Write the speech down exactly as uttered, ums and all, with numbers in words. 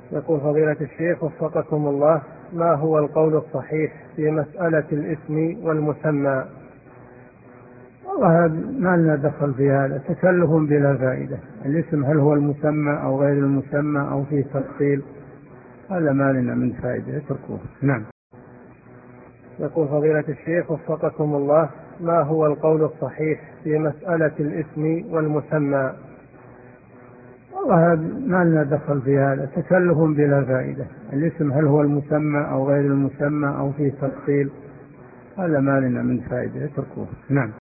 يقول فضيلة الشيخ وفقكم الله، ما هو القول الصحيح في مسألة الاسم والمسمى؟ والله ما لنا دخل في هذا، تكلف بلا فائدة. الاسم هل هو المسمى أو غير المسمى أو فيه تفصيل، هذا ما لنا من فائدة، اتركوه. نعم. يقول فضيلة الشيخ وفقكم الله، ما هو القول الصحيح في مسألة الاسم والمسمى؟ والله ما لنا دخل في هذا، تكلف بلا فائدة. الاسم هل هو المسمى أو غير المسمى أو فيه تفصيل، هذا ما لنا من فائدة، اتركوه. نعم.